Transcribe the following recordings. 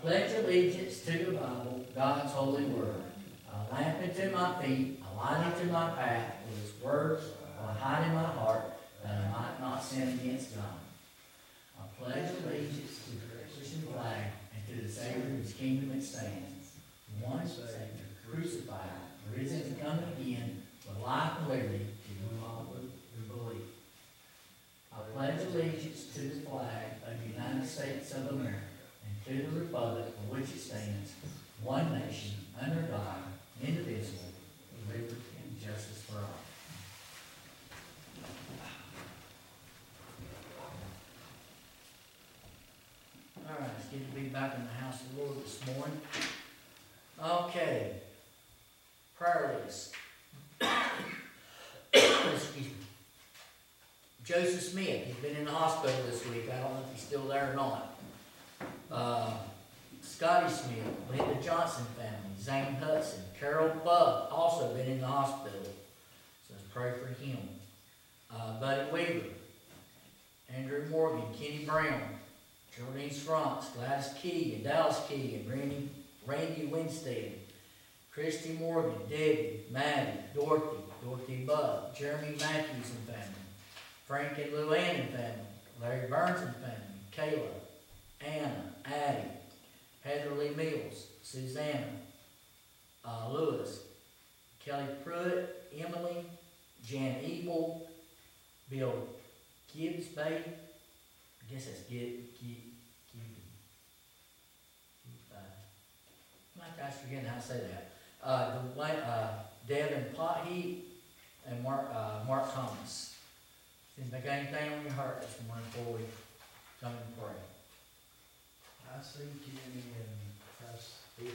pledge allegiance to the Bible, God's holy word. A lamp unto my feet, a light unto my path, with his words I hide in my heart, that I might not sin against God. I pledge allegiance to the Christian flag and to the Savior whose kingdom it stands, one Savior, crucified, risen and coming again, with life and liberty to whom all who believe. I pledge allegiance to the flag of the United States of America and to the republic for which it stands, one nation, under God, indivisible, with liberty and justice for all. All right, it's good to be back in the house of the Lord this morning. Okay, prayer list. Excuse me. Joseph Smith, he's been in the hospital this week. I don't know if he's still there or not. Scotty Smith, Linda Johnson family, Zane Hudson, Carol Buck, also been in the hospital. So let's pray for him. Buddy Weaver, Andrew Morgan, Kenny Brown, Geraldine Strantz, Gladys Key, and Dallas Key, and Randy Winstead, Christy Morgan, Debbie, Maddie, Dorothy Buck, Jeremy Matthews and family, Frank and Luann and family, Larry Burns and family, Kayla, Anna, Addie, Heather Lee Mills, Susanna, Lewis, Kelly Pruitt, Emily, Jan Ebel, Bill Gibbs Bay, I guess that's I forget how to say that. Devin Potheat and Mark Thomas. If you got anything on your heart this morning before we come and pray. I see Kenny and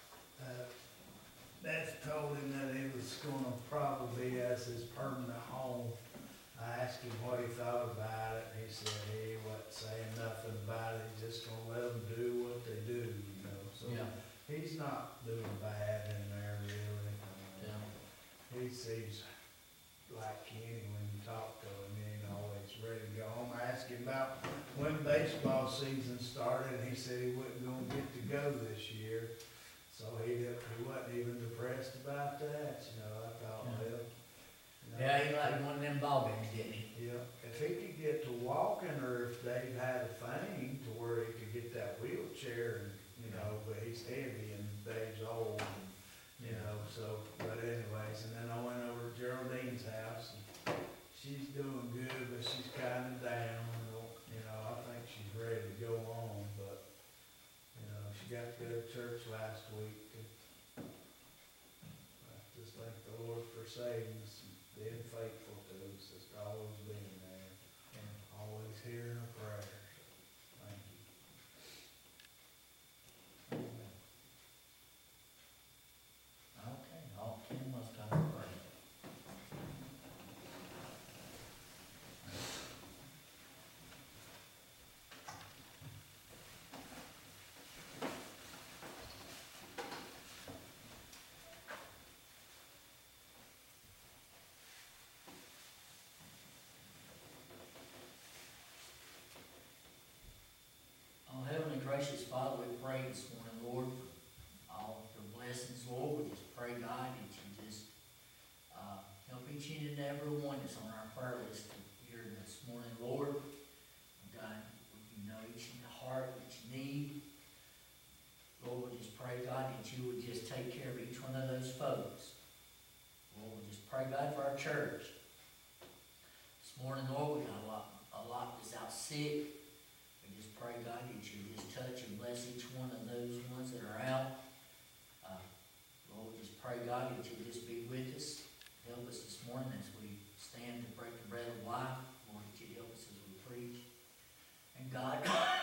Beth told him that he was going to probably be as his permanent home. I asked him what he thought about it, and he said he wasn't saying nothing about it. He's just going to let them do what they do, you know. So yeah. He's not doing bad in there, really. Yeah. He seems like Kenny when you talk to him. He ain't always ready to go home. I asked him about when baseball season started, and he said he wasn't going to get to go this year. So he wasn't even depressed about that, you know. I thought, yeah. Well, you know, yeah, he liked one of them ball games, didn't he? Yeah. If he could get to walking, or if Dave had a thing to where he could get that wheelchair, and you know, but he's heavy and Dave's old, and, you know. So, but anyways, and then I went over to Geraldine's house, and she's doing good, but she's kind of down. You know, I think she's ready to go on, but you know, she got to go to church last week. And I just thank the Lord for saving us, and being faithful to us, just always being there, and always hearing our prayers. Thank you. Amen. Okay, all 10 must come and pray. Oh, Heavenly Gracious Father, we pray this morning, Lord, for all your blessings, Lord. We just pray, God, that you just help each and every one that's on our prayer list here this morning, Lord. God, you know each heart, each need. Lord, we just pray, God, that you would just take care of each one of those folks. Lord, we just pray, God, for our church. This morning, Lord, we got a lot that's out sick. We just pray, God, that you just touch and bless each one of those ones that are out. Lord, we just pray, God, that you just be with us. Help us this morning as we stand to break the bread of life. Lord, that you help us as we preach. And God,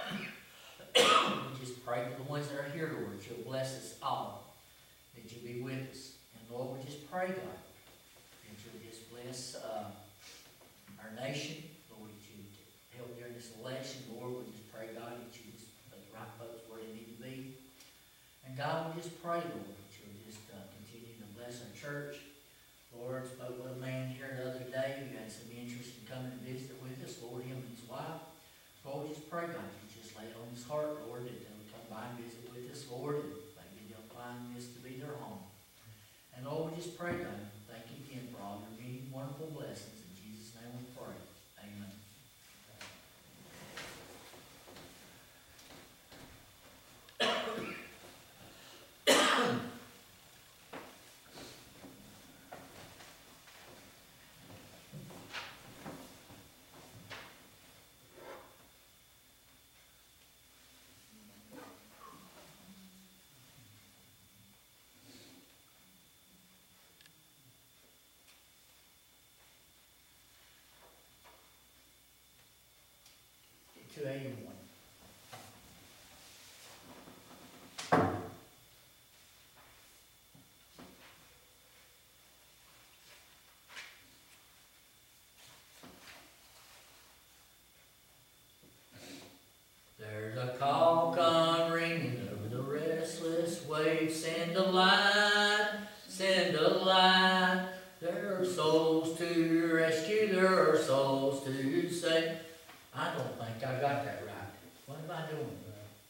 we just pray for the ones that are here, Lord, that you'll bless us all. That you be with us. And Lord, we just pray, God, that you'll just bless our nation. Lord, that you help during this election. Lord, we just pray, God, that you just put the right folks where they need to be. And God, we just pray, Lord, that you'll just continue to bless our church. Lord, spoke with a man here the other day who had some interest in coming to visit with us. Lord, him and his wife. Lord, we just pray, God, you just lay it on his heart, Lord, that they'll come by and visit with this, Lord, and maybe they'll find this to be their home. And Lord, we just pray, God, thank you again for all your many wonderful blessings. In Jesus' name we pray. Amen. To anyone. There's a call come ringing over the restless waves. Send a light, send a light. There are souls to rescue, there are souls to save. I don't think I got that right. What am I doing?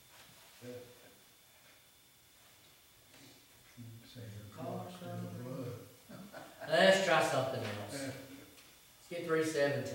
Let's try something else. Let's get 317.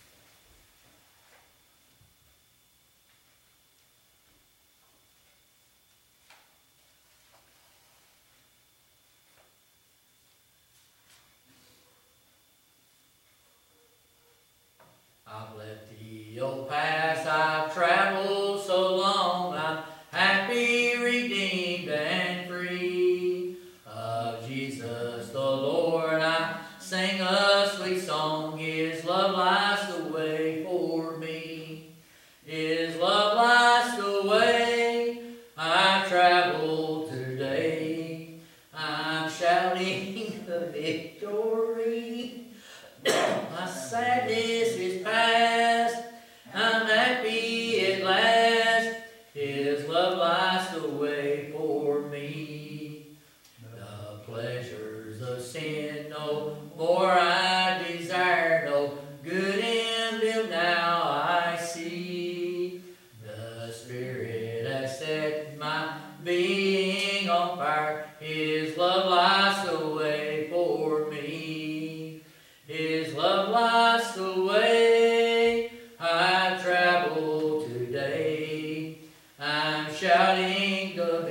I've left the old past, I've traveled so long, I'm happy, redeemed, and free. Of Jesus the Lord I sing a sweet song, His love lights the way for me. His love lights the way I travel today. I'm shouting the victory. My sadness is past, I'm happy at last. His love lights the way for me. The pleasures of sin no more I desire, no good in them now I see. The Spirit has set my being on fire, His love lights the way for me. His love lights the way I travel today. I'm shouting the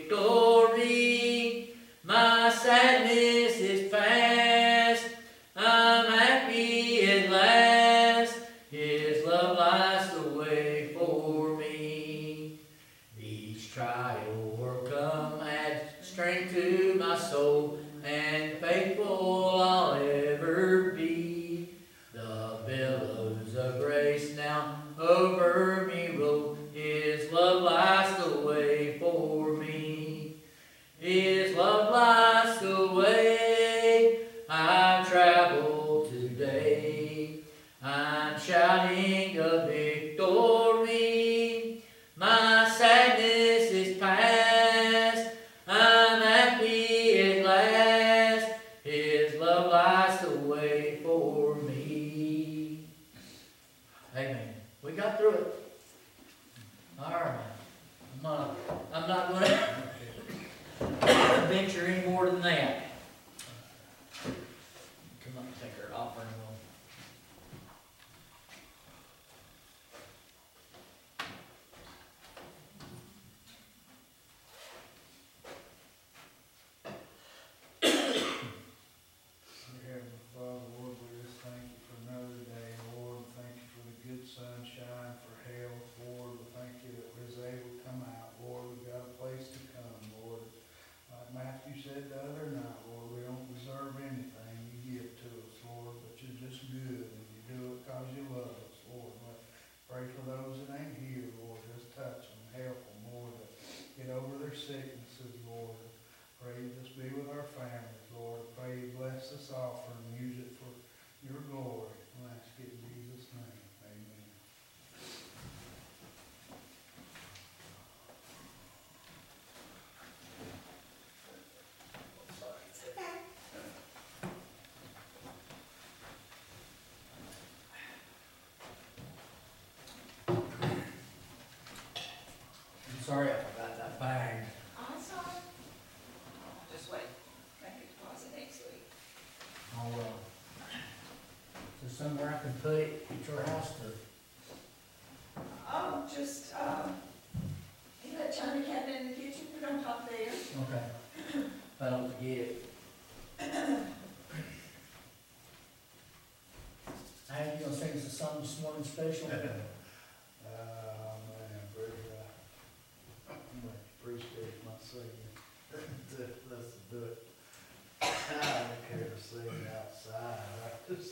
victory. My sadness is past. I'm happy at last. His love lights the way for me. Each trial or come adds strength to my soul, and faithful I'll ever be. The billows of grace now over me roll. His love lights the way for me. His love lights the way I travel today. I'm shouting a victory. My sadness is past. I'm happy at last. His love lights the way for me. Amen. We got through it. All right. I'm not going to venture any more than that. Come on, take our offering. Heavenly Father, Lord, we just thank you for another day, Lord. Thank you for the good sunshine, for health, Lord. We thank you that we was able to come out, Lord. We got a place to come, Lord. Like Matthew said the other night, Lord, we don't deserve anything you give to us, Lord, but you're just good, and you do it because you love us, Lord. Pray for those that ain't here, Lord. Just touch them, help them, Lord, to get over their sicknesses, Lord. Pray you just be with our families, Lord. Pray you bless this offering and use it for your glory. We'll ask it in Jesus' name. Amen. I'm sorry I forgot that bag. somewhere I can put it at your house to, Oh, just, you got a china cabinet in the kitchen, put it on top there. okay, if I don't forget it. Hey, you gonna sing us a song this morning special? Man, pretty, much appreciate my singing. Let's do it. I don't care to sing outside, I just,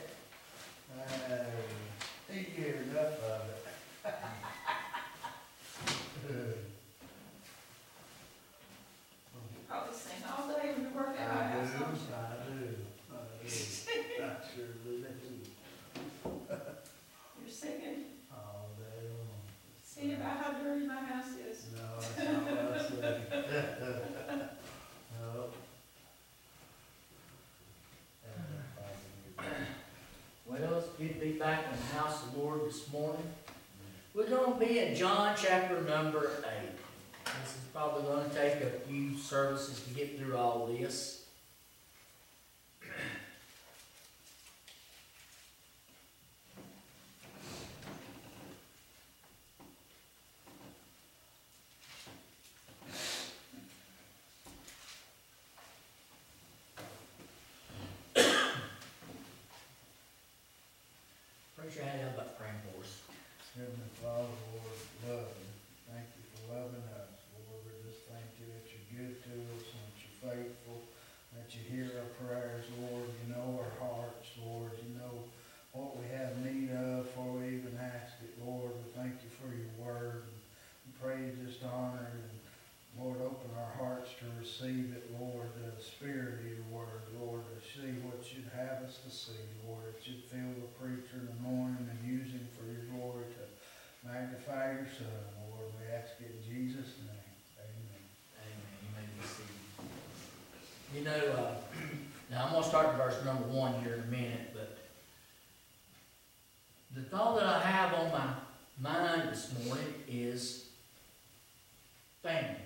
you hear enough of it. You probably sing all day when you work at I my house, do, don't you? I surely do. You're singing, All day long. sing about how dirty my house is. No, that's not what I say. No. Well, it's good to be back in the house of the Lord this morning. We're gonna be in John chapter number 8. This is probably gonna take a few services to get through all this. Raise your hand up about praying for us. Heavenly Father, Lord, love you. Thank you for loving us. Lord, we just thank you that you're good to us and that you're faithful, that you hear our prayers, Lord. You know our hearts, Lord. You know what we have need of before we even ask it, Lord. We thank you for your word. And we pray you just honor it. And Lord, open our hearts to receive it, Lord, the spirit of your word, Lord, to see what you'd have us to see, Lord, that you'd fill the preacher and anoint him and use him for your glory to magnify your Son, Lord. We ask it in Jesus' name. Amen. Amen. You may be seated. You know, now I'm going to start in verse number 1 here in a minute, but the thought that I have on my mind this morning is family.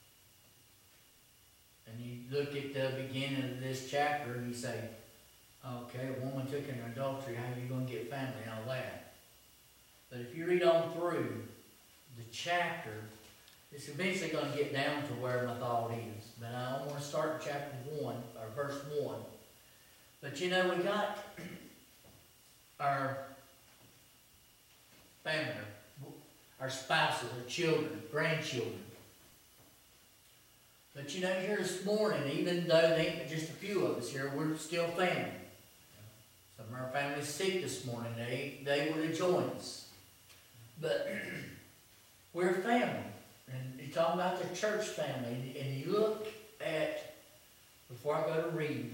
And you look at the beginning of this chapter and you say, okay, a woman took an adultery, how are you going to get family and all that? But if you read on through the chapter, it's eventually going to get down to where my thought is. But I want to start in chapter 1, or verse 1. But you know, we got our family, our spouses, our children, grandchildren. But you know, here this morning, even though there ain't just a few of us here, we're still family. Some of our family's sick this morning. They would have joined us. But we're family. And you're talking about the church family. And you look at, before I go to read,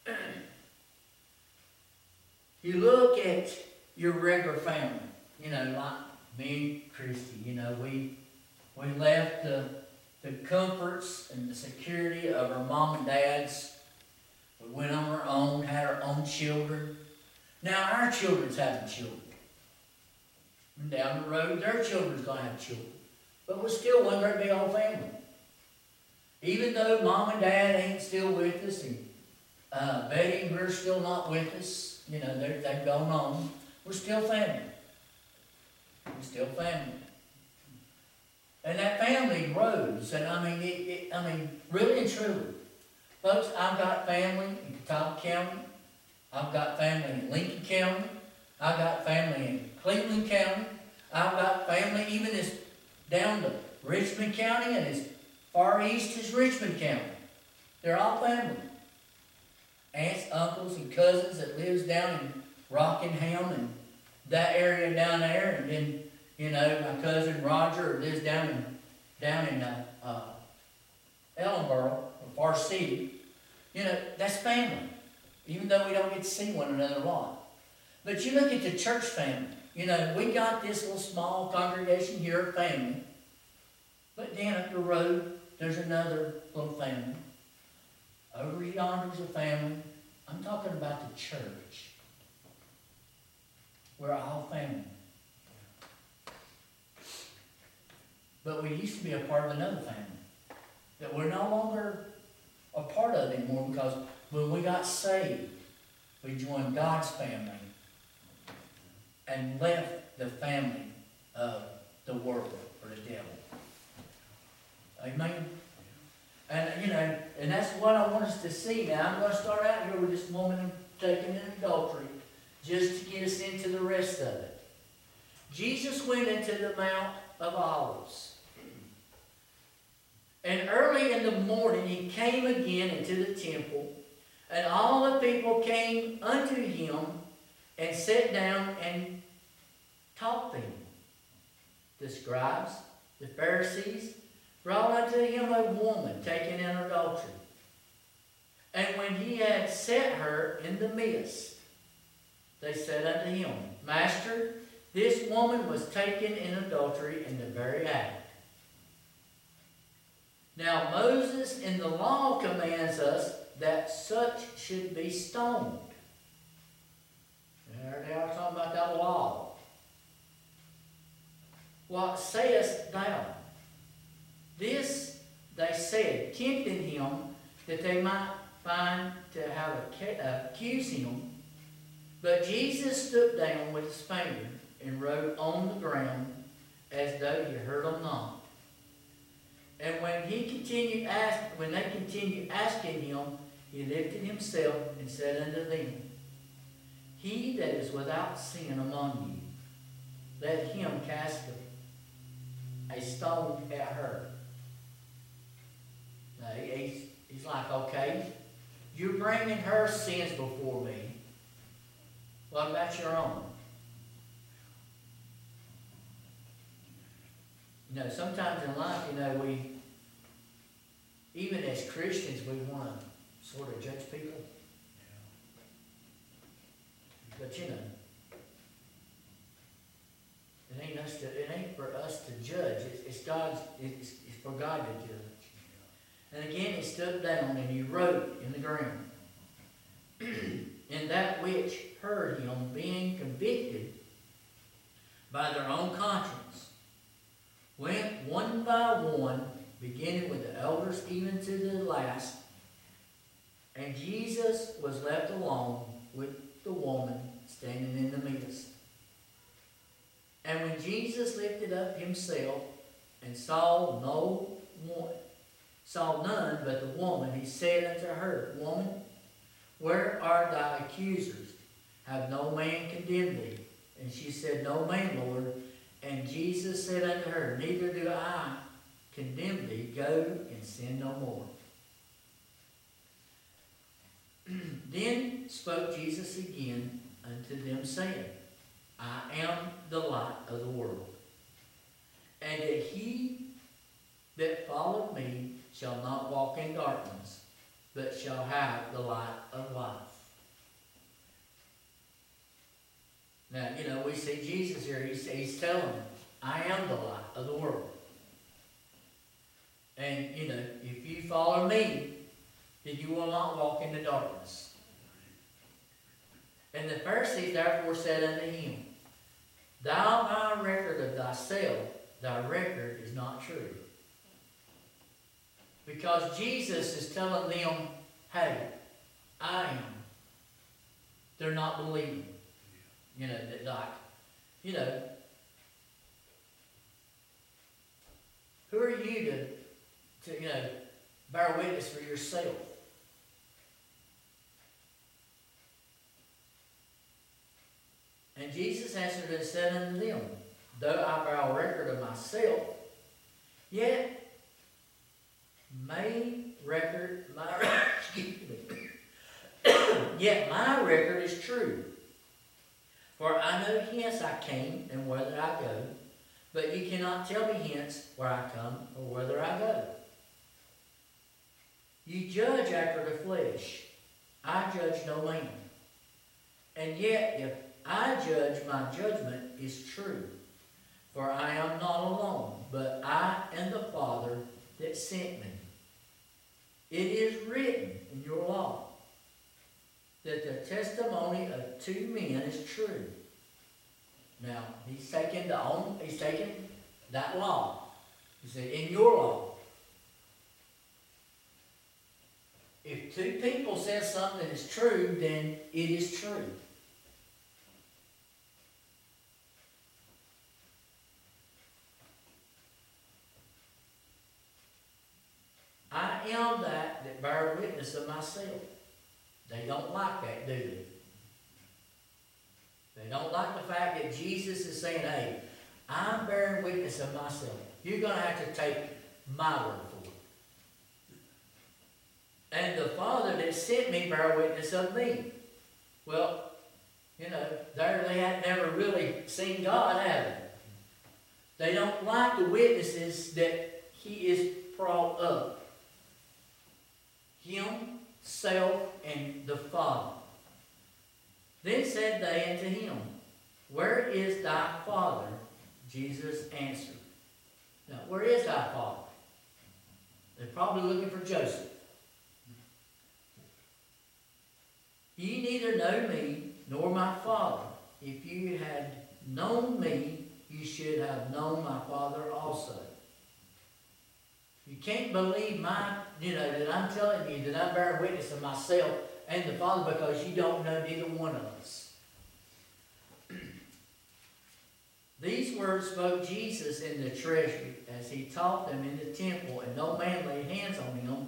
you look at your regular family. You know, like me and Christy, you know, we left the comforts and the security of our mom and dad's. We went on our own, had our own children. Now our children's having children. And down the road, their children's going to have children. But we're still one great big old family. Even though mom and dad ain't still with us, and Betty and we're still not with us, you know, they've gone on, we're still family. We're still family. And that family grows, and I mean, really and truly. Folks, I've got family in Catawba County. I've got family in Lincoln County. I've got family in Cleveland County. I've got family even as down to Richmond County and as far east as Richmond County. They're all family. Aunts, uncles, and cousins that lives down in Rockingham and that area down there, and then, you know, my cousin Roger lives down in Ellenboro, Far City. You know, that's family, even though we don't get to see one another a lot. But you look at the church family. You know, we got this little small congregation here, family. But then up the road, there's another little family. Over yonder's a family. I'm talking about the church. We're all family. But we used to be a part of another family that we're no longer a part of anymore, because when we got saved, we joined God's family and left the family of the world or the devil. Amen? And, and that's what I want us to see. Now, I'm going to start out here with this woman taken in adultery, just to get us into the rest of it. Jesus went into the Mount of Olives. And early in the morning he came again into the temple, and all the people came unto him and sat down and taught them. The scribes, the Pharisees, brought unto him a woman taken in adultery. And when he had set her in the midst, they said unto him, Master, this woman was taken in adultery in the very act. Now Moses in the law commands us that such should be stoned. There they are talking about that law. What sayest thou? This they said, tempting him, that they might find to have accuse him. But Jesus stooped down with his finger and wrote on the ground, as though he heard them not. And when they continued asking him, he lifted himself and said unto them, He that is without sin among you, let him cast a stone at her. Now, he's like, okay, you're bringing her sins before me. What about your own? Sometimes in life, we, even as Christians, we want to sort of judge people. But it ain't for us to judge. It's for God to judge. And again, he stood down and he wrote in the ground. And that which heard him being convicted by their own conscience went one by one, beginning with the elders even to the last. And Jesus was left alone with the woman standing in the midst. And when Jesus lifted up himself and saw none but the woman, he said unto her, Woman, where are thy accusers? Have no man condemned thee? And she said, No man, Lord. And Jesus said unto her, Neither do I condemn thee. Go and sin no more. Then spoke Jesus again unto them, saying, I am the light of the world. And that he that followeth me shall not walk in darkness, but shall have the light of life. Now, we see Jesus here. He's telling them, I am the light of the world. And, if you follow me, then you will not walk in the darkness. And the Pharisees therefore said unto him, Thou thy record of thyself, thy record is not true. Because Jesus is telling them, hey, I am. They're not believing. Who are you to bear witness for yourself? And Jesus answered and said unto them, Though I bear a record of myself, yet yet my record is true. For I know hence I came and whither I go, but ye cannot tell me hence where I come or whither I go. Ye judge after the flesh. I judge no man. And yet if I judge, my judgment is true. For I am not alone, but I and the Father that sent me. It is written in your law that the testimony of two men is true. Now, he's taken that law. He said, in your law. If two people say something is true, then it is true. bear witness of myself. They don't like that, do they? They don't like the fact that Jesus is saying, hey, I'm bearing witness of myself. You're going to have to take my word for it. And the Father that sent me bear witness of me. Well, you know, they had never really seen God, have they? They don't like the witnesses that He is brought up. Him, self, and the Father. Then said they unto him, Where is thy Father? Jesus answered. Now, where is thy Father? They're probably looking for Joseph. Ye neither know me nor my Father. If you had known me, you should have known my Father also. You can't believe that I'm telling you that I'm bearing witness of myself and the Father because you don't know neither one of us. These words spoke Jesus in the treasury as he taught them in the temple, and no man laid hands on him,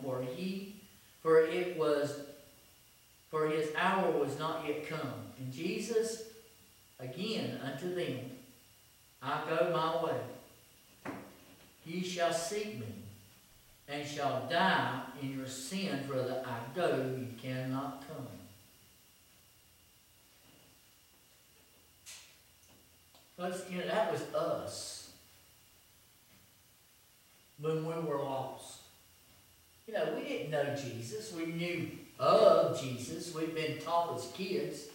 for his hour was not yet come. And Jesus again unto them, I go my way. Ye shall seek me, and shall die in your sins. Whether I go, you cannot come. Folks, that was us when we were lost. We didn't know Jesus. We knew of Jesus. We'd been taught as kids.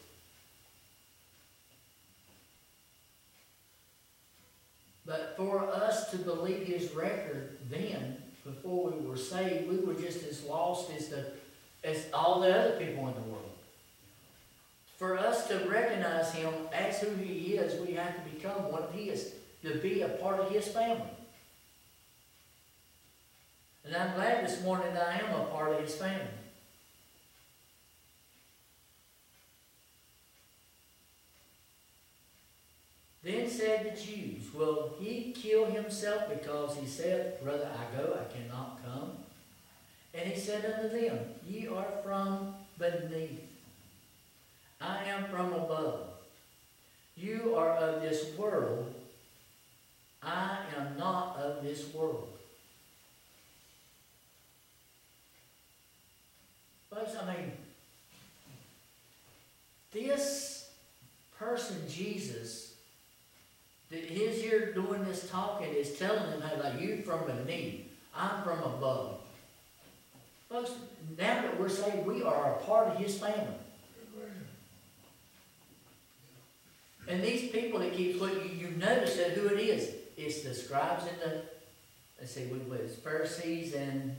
But for us to believe his record then, before we were saved, we were just as lost as all the other people in the world. For us to recognize him as who he is, we have to become what he is, to be a part of his family. And I'm glad this morning that I am a part of his family. Then said the Jews, Will he kill himself because he said, Brother, I go, I cannot come? And he said unto them, Ye are from beneath. I am from above. You are of this world. I am not of this world. Folks, this person, Jesus, that is here doing this talking is telling them, hey, like, you from beneath, I'm from above. Folks, now that we're saved, we are a part of his family. And these people that keep looking, you notice that who it is. It's the scribes and the, let's see, what is Pharisees and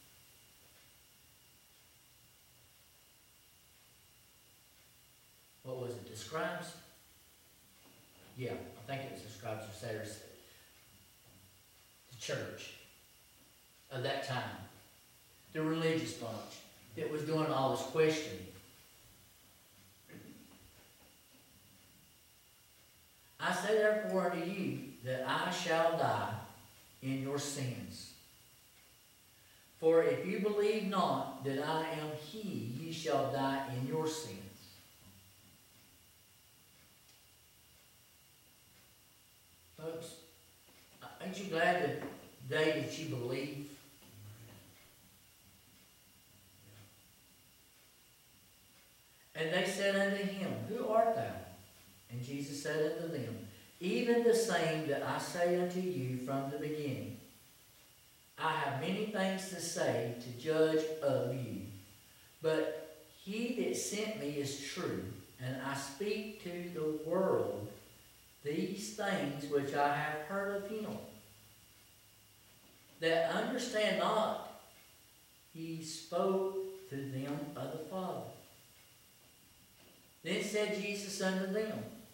what was it, the scribes? Yeah, I think it was the scribes or Pharisees. The church of that time. The religious bunch that was doing all this questioning. I say therefore unto you that I shall die in your sins. For if you believe not that I am he, ye shall die in your sins. Folks, aren't you glad the day that you believe? And they said unto him, Who art thou? And Jesus said unto them, Even the same that I say unto you from the beginning. I have many things to say to judge of you, but he that sent me is true, and I speak to the world these things which I have heard of him. That understand not, he spoke to them of the Father. Then said Jesus unto them,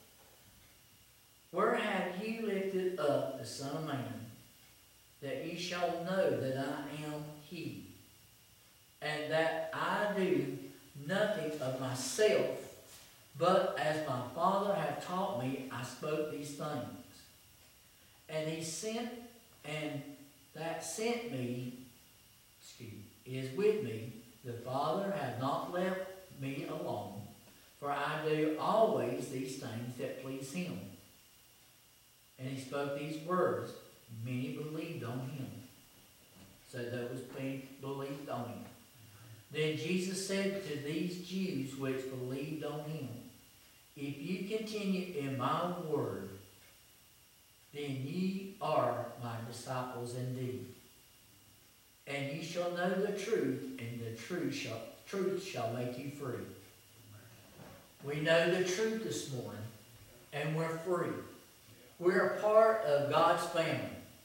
Where have ye lifted up the Son of Man, that ye shall know that I am he, and that I do nothing of myself, but as my Father hath taught me, I spoke these things. And he sent, and that sent me, is with me. The Father hath not left me alone, for I do always these things that please him. And he spoke these words. Many believed on him. So those believed on him. Then Jesus said to these Jews which believed on him, if you continue in my word, then ye are my disciples indeed. And ye shall know the truth, and the truth shall make you free. We know the truth this morning, and we're free. We're a part of God's family.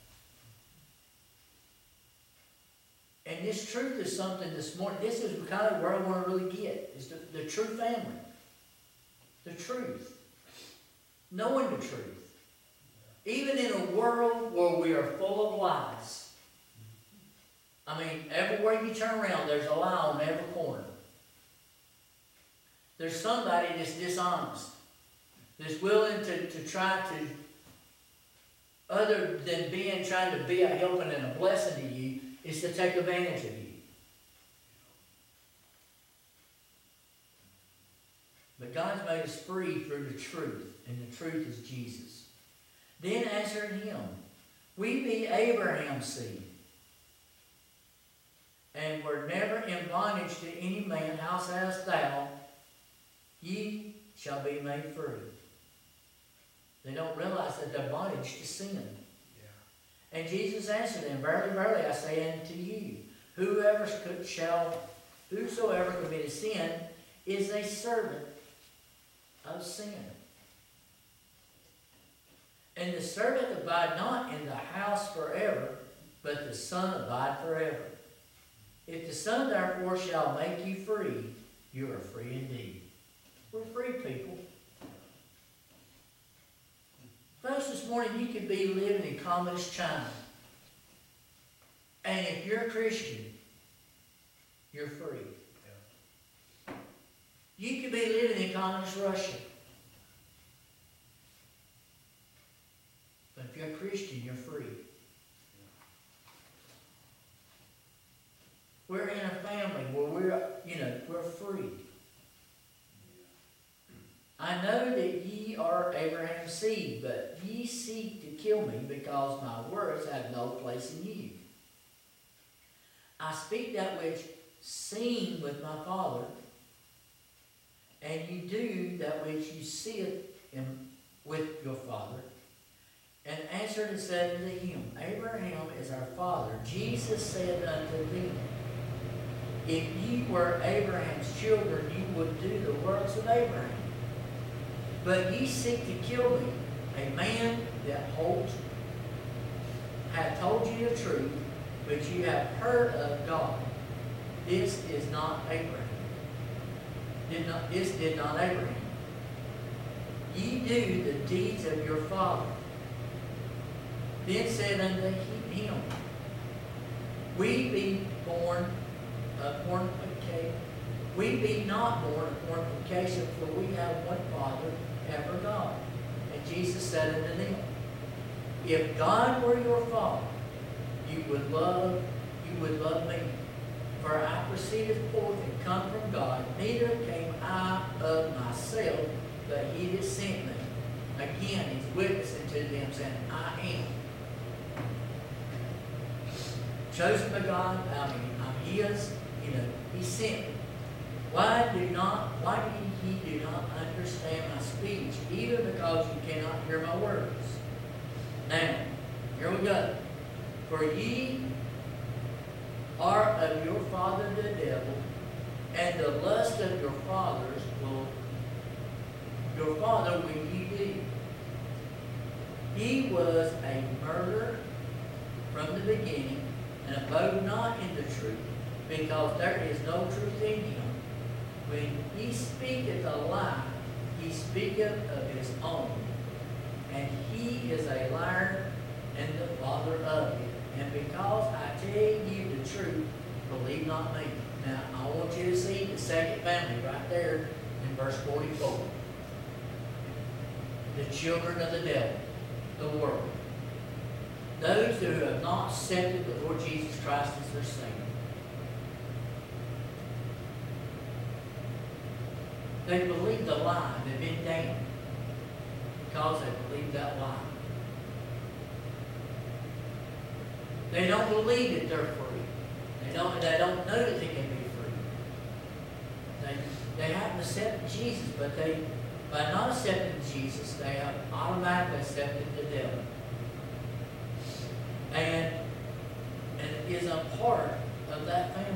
And this truth is something this morning, this is kind of where I want to really get, is the true family. The truth. Knowing the truth. Even in a world where we are full of lies. I mean, everywhere you turn around, there's a lie on every corner. There's somebody that's dishonest. That's willing to try to, other than trying to be a helping and a blessing to you, is to take advantage of you. But God's made us free through the truth, and the truth is Jesus. Then answered him, we be Abraham's seed, and were never in bondage to any man. How sayest thou, ye shall be made free? They don't realize that they're bondage to sin. And Jesus answered them, verily, verily, I say unto you, whosoever committeth sin is a servant of sin. And the servant abide not in the house forever, but the Son abide forever. If the Son therefore shall make you free, you are free indeed. We're free people. Folks, this morning you could be living in communist China. And if you're a Christian, you're free. You could be living in communist Russia. But if you're a Christian, you're free. We're in a family where we're free. I know that ye are Abraham's seed, but ye seek to kill me, because my words have no place in you. I speak that which seen with my Father, and you do that which you seeth with your father. And answered and said unto him, Abraham is our father. Jesus said unto them, if ye were Abraham's children, you would do the works of Abraham. But ye seek to kill me, a man that hath told you the truth, which you have heard of God. This is not Abraham. This did not Abraham. Ye do the deeds of your father. Then said unto him, we be not born of fornication, for we have one Father, ever God. And Jesus said unto them, if God were your Father, you would love me. For I proceeded forth and come from God, neither came I of myself, but he that sent me. Again, he's witnessing to them, saying, I am. Chosen by God, I'm his, he sent me. Why do ye not understand my speech, even because you cannot hear my words? Now, here we go. For ye are of your father the devil, and the lust of your father will ye do. He was a murderer from the beginning, and abode not in the truth, because there is no truth in him. When he speaketh a lie, he speaketh of his own, and he is a liar and the father of it. And because I tell you the truth, believe not me. Now, I want you to see the second family right there in verse 44. The children of the devil, the world. Those who have not accepted the Lord Jesus Christ as their Savior. They believe the lie. They've been damned because they believe that lie. They don't believe that they're free. They don't know that they can be free. They haven't accepted Jesus, but by not accepting Jesus, they have automatically accepted the devil. And is a part of that family.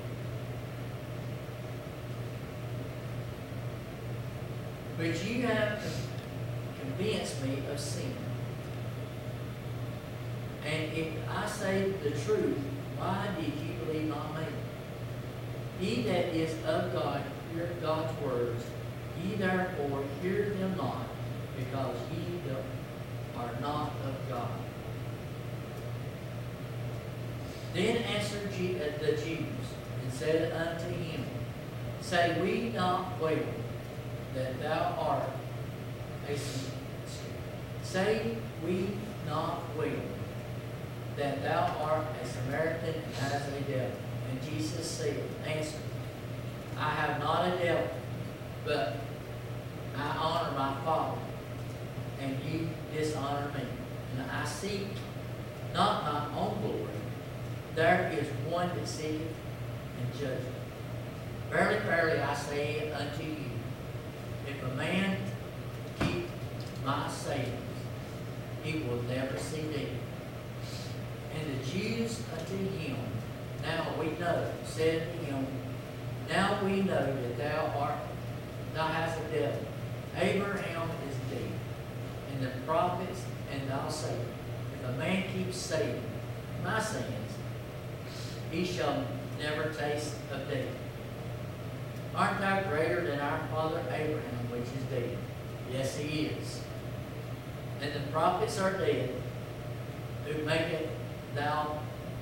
But you have convinced me of sin. And if I say the truth, why did you believe not me? He that is of God, hear God's words. Ye therefore hear them not, because ye are not of God. Then answered the Jews, and said unto him, Say we not well that thou art a Samaritan? Say we not well that thou art a Samaritan and hast a devil? And Jesus said, answered, I have not a devil, but I honor my Father, and ye dishonor me. And I seek not my own glory. There is one that seeketh and judgeth. Verily, verily, I say unto you, if a man keep my sayings, he will never see death. And the Jews unto him, now we know, said to him, now we know that thou hast a devil. Abraham is dead, and the prophets, and thou sayest, if a man keeps saying my sayings, he shall never taste of death. Art thou greater than our father Abraham, which is dead? Yes, he is. And the prophets are dead, who maketh thou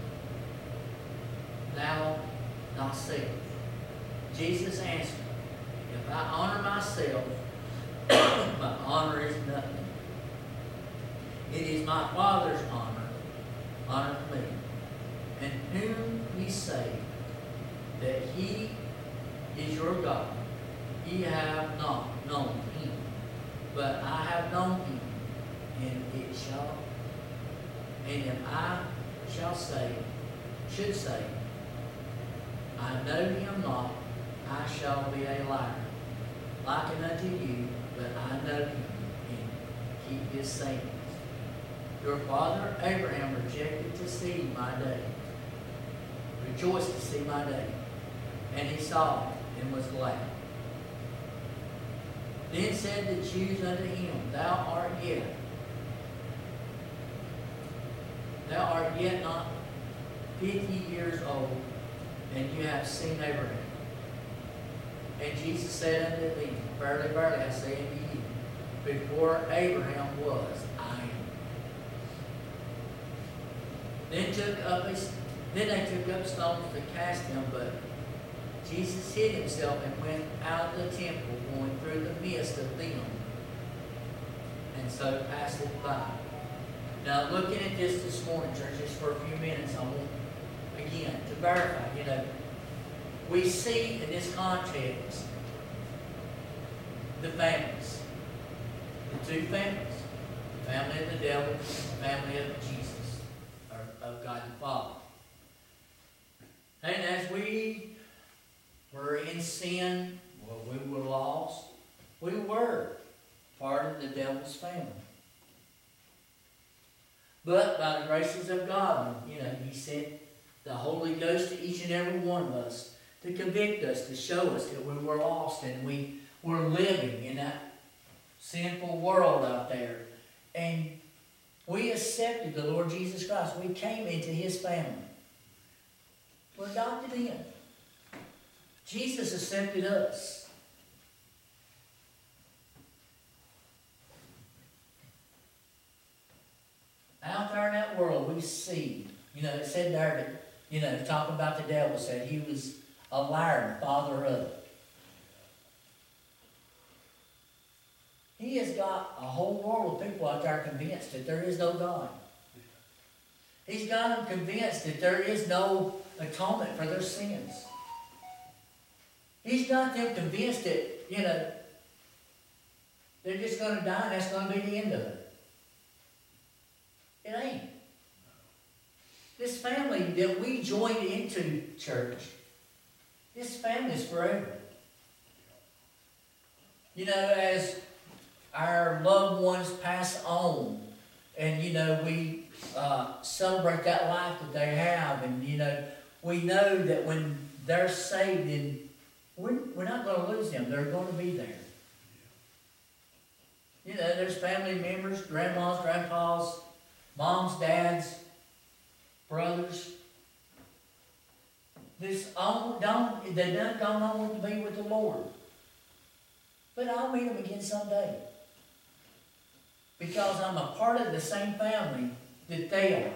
thyself. Jesus answered, if I honor myself, my honor is nothing. It is my Father's honor me. And whom ye say that he is your God, ye have not known him, but I have known him, and if I should say, I know him not, I shall be a liar, likened unto you, but I know him, and keep his sayings. Your father Abraham rejected to see my day, rejoiced to see my day, and he saw it, and was glad. Then said the Jews unto him, Thou art yet not 50 years old, and you have seen Abraham. And Jesus said unto them, Verily, verily, I say unto you, before Abraham was, I am. Then they took up stones to cast him, but Jesus hid himself and went out of the temple, going through the midst of them, and so passed it by. Now, looking at this morning, church, just for a few minutes, I want, again, to verify, we see in this context the families. The two families. The family of the devil, the family of Jesus, or of God the Father. And as we were in sin, well, we were lost, we were part of the devil's family. But by the graces of God, He sent the Holy Ghost to each and every one of us to convict us, to show us that we were lost and we were living in that sinful world out there. And we accepted the Lord Jesus Christ. We came into His family. We're adopted in. Jesus accepted us. Out there in that world, we see, it said there that, talking about the devil, said he was a liar and father of it. He has got a whole world of people out there convinced that there is no God. He's got them convinced that there is no atonement for their sins. He's got them convinced that, they're just gonna die and that's gonna be the end of it. It ain't. This family that we joined into, church, this family's forever. As our loved ones pass on, and we celebrate that life that they have, and we know that when they're saved, and we're not going to lose them. They're going to be there. There's family members, grandmas, grandpas, moms, dads, brothers. They don't want to be with the Lord. But I'll meet them again someday. Because I'm a part of the same family that they are.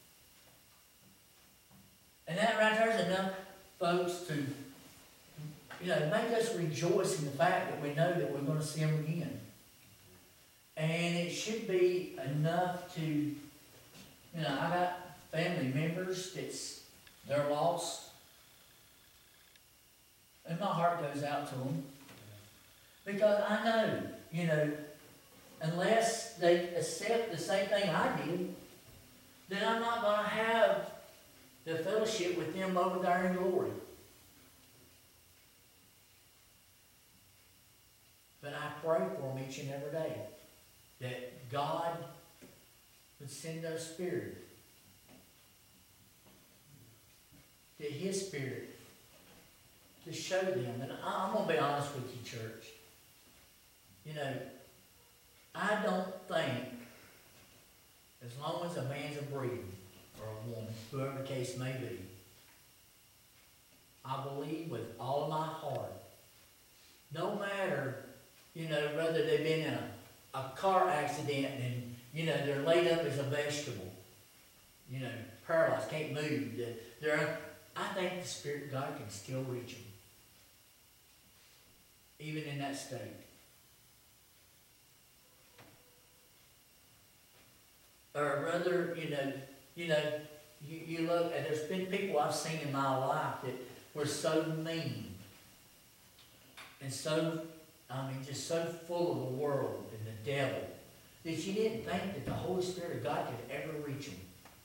And that right there is enough, folks, to make us rejoice in the fact that we know that we're going to see them again. And it should be enough to, I got family members they're lost. And my heart goes out to them. Because I know, unless they accept the same thing I did, then I'm not going to have the fellowship with them over there in glory. But I pray for them each and every day that God would send their Spirit, that His Spirit, to show them. And I'm going to be honest with you, church. I don't think, as long as a man's a breathing, or a woman, whoever the case may be, I believe with all of my heart, no matter, whether they've been in a car accident and, they're laid up as a vegetable, paralyzed, can't move, I think the Spirit of God can still reach them, even in that state. Or rather, you look, and there's been people I've seen in my life that were so mean and so, just so full of the world and the devil that you didn't think that the Holy Spirit of God could ever reach them.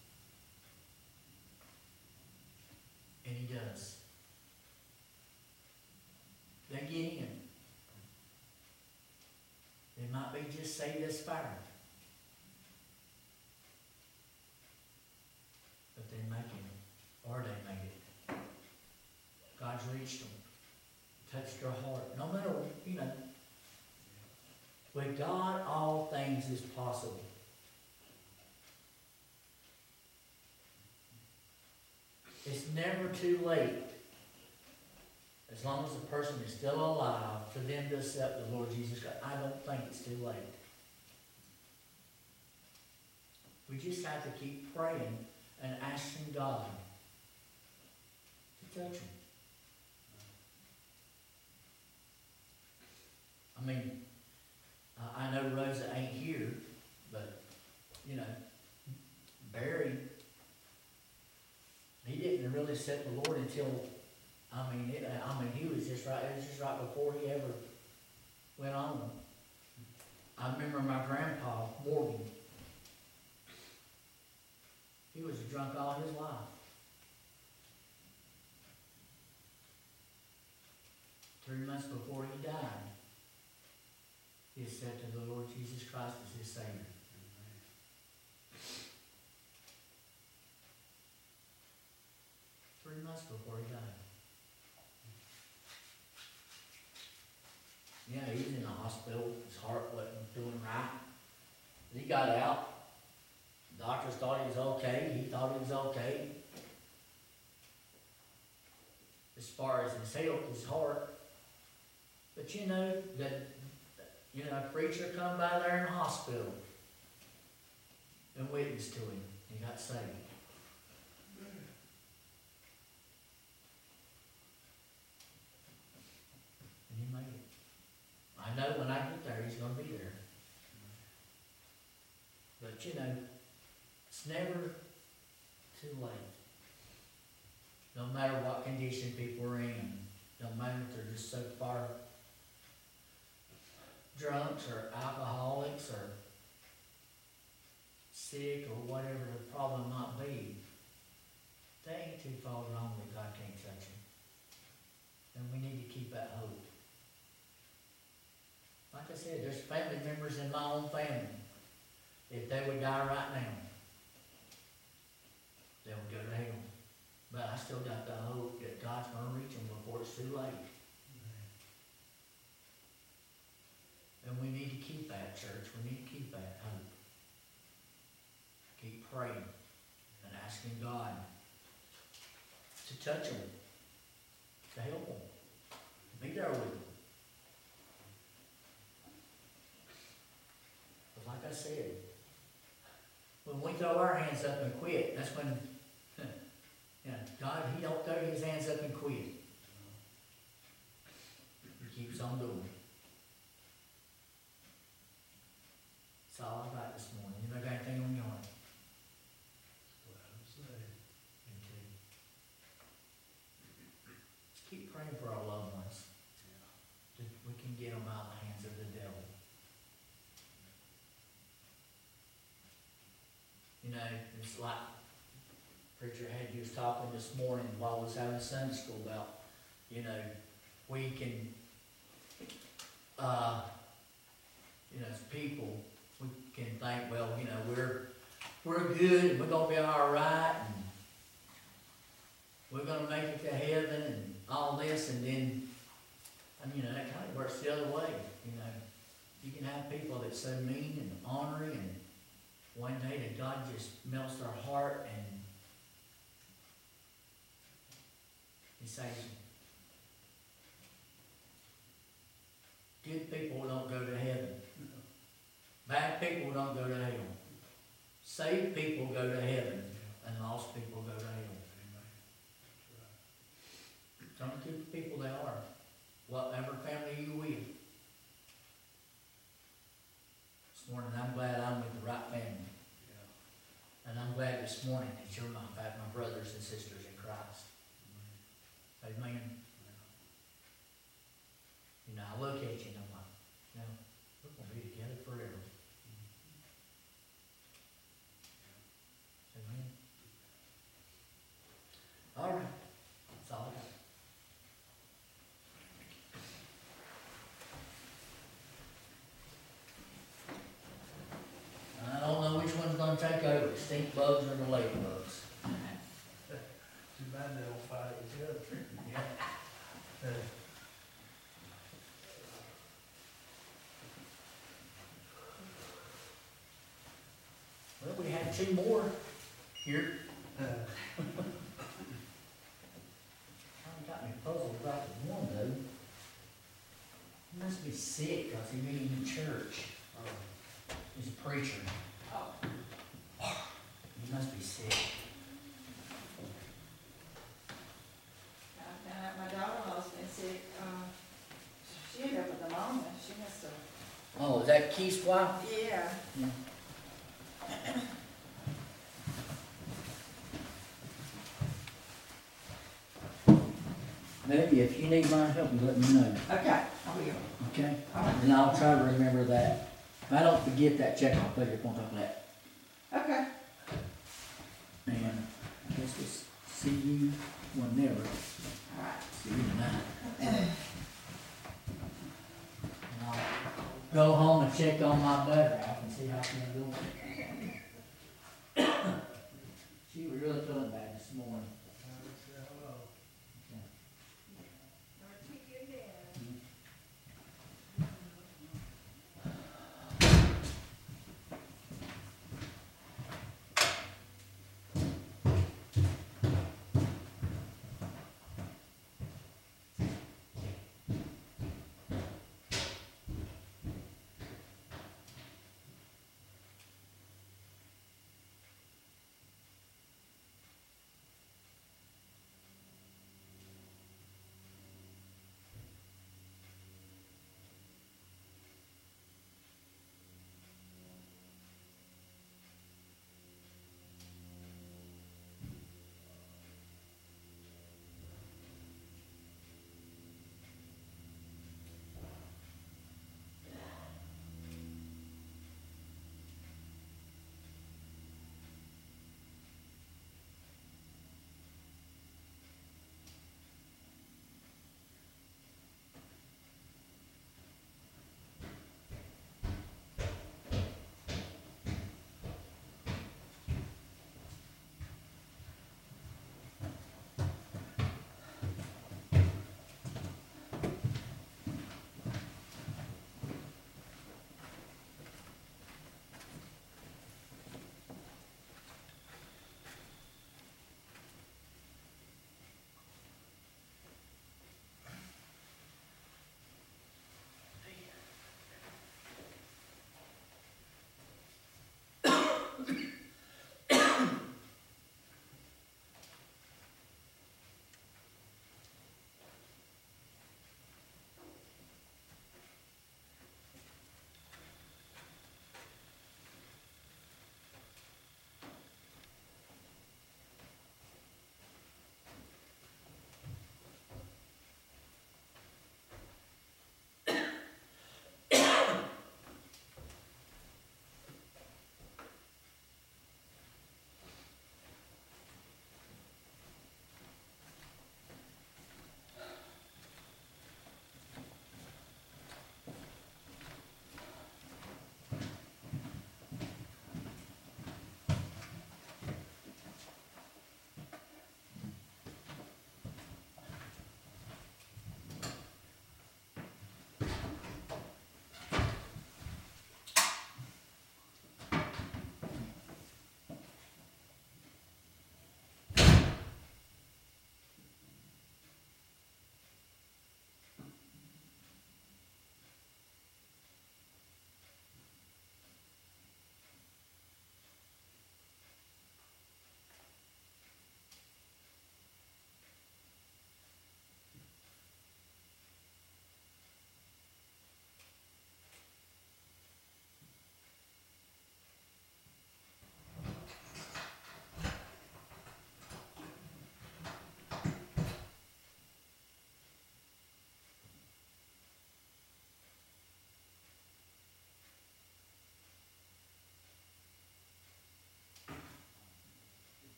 And He does. They get in. They might be just saved as fire. But they make it, or they make it. God's reached them, touched their heart. No matter, with God, all things is possible. It's never too late, as long as the person is still alive, for them to accept the Lord Jesus Christ. I don't think it's too late. We just have to keep praying and asking God to touch them. I know Rosa ain't here, but, Barry, he didn't really accept the Lord until, he was just right, it was just right before he ever went on. I remember my grandpa, Morgan. He was a drunk all his life. 3 months before he died, he accepted the Lord Jesus Christ as his Savior. 3 months before he died. He was in the hospital. His heart wasn't doing right. He got out. The doctors thought he was okay. He thought he was okay. As far as his health, his heart. But a preacher come by there in the hospital and witnessed to him. He got saved. And he made it. I know when I get there, he's going to be there. But it's never too late. No matter what condition people are in, no matter if they're drunks or alcoholics or sick or whatever the problem might be, they ain't too far wrong that God can't touch them. And we need to keep that hope. Like I said, there's family members in my own family. If they would die right now, they would go to hell. But I still got the hope that God's gonna reach them before it's too late. And we need to keep that, church. We need to keep that hope. Keep praying and asking God to touch them, to help them, be there with them. But like I said, when we throw our hands up and quit, that's when, God, He don't throw His hands up and quit. He keeps on doing it. That's all I got this morning. You got anything on your heart? Just keep praying for our loved ones. That we can get them out of the hands of the devil. You know, it's like Preacher had, he was talking this morning while I was having Sunday school about, you know, we can, as people, we can think, well, we're good, and we're gonna be all right, and we're gonna make it to heaven, and all this, and then, that kind of works the other way. You can have people that's so mean and ornery, and one day that God just melts their heart, and He saves them. Good people don't go to heaven. Bad people don't go to hell. Saved people go to heaven, and lost people go to hell. Some good people they are, whatever family you with. This morning I'm glad I'm with the right family. And I'm glad this morning that you're my brothers and sisters in Christ. Amen. I look at you and I'm like, we're going to be together forever. Amen. All right. That's all I got. I don't know which one's going to take over, the stink bugs or the ladybugs. Too bad they don't fight each other. Yeah. Well, we had 2 more here. Kind of got me puzzled about the one though. He must be sick because he been in church. He's a preacher. He must be sick. I found out my daughter-in-law's been sick. She ended up with pneumonia. She has to. Oh, is that Keith's wife? Yeah. Yeah. Maybe if you need my help, let me know. Okay, I will. Okay? All right. And I'll try to remember that. If I don't forget that check, I'll put it up on top of that. Okay. And I guess we'll see you whenever. All right. See you tonight. And I'll go home and check on my butter. I can see how she's doing.